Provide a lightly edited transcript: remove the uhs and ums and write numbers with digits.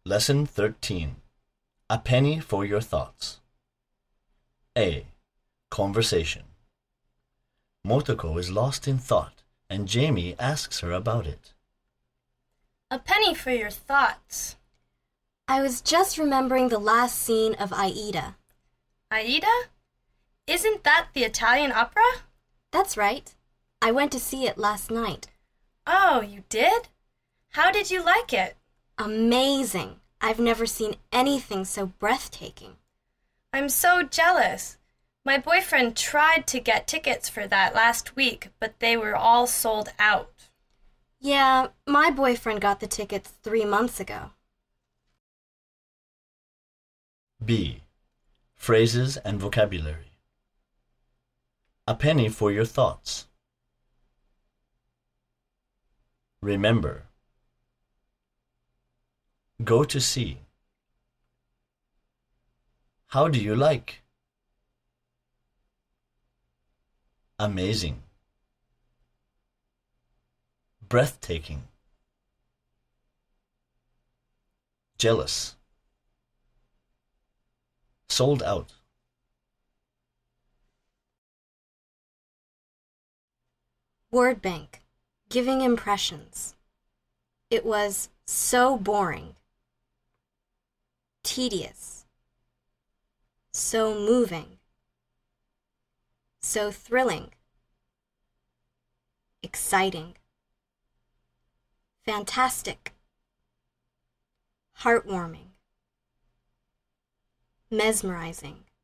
Lesson 13. A penny for your thoughts. A. Conversation. Motoko is lost in thought, and Jamie asks her about it. A penny for your thoughts. I was just remembering the last scene of Aida. Aida? Isn't that the Italian opera? That's right. I went to see it last night. Oh, you did? How did you like it? Amazing. I've never seen anything so breathtaking. I'm so jealous. My boyfriend tried to get tickets for that last week, but they were all sold out. Yeah, my boyfriend got the tickets 3 months ago. B. Phrases and vocabulary. A penny for your thoughts. Remember. Go to see. How do you like? Amazing. Breathtaking. Jealous. Sold out. Word bank. Giving impressions. It was so boring. Tedious. So moving. So thrilling. Exciting. Fantastic. Heartwarming. Mesmerizing.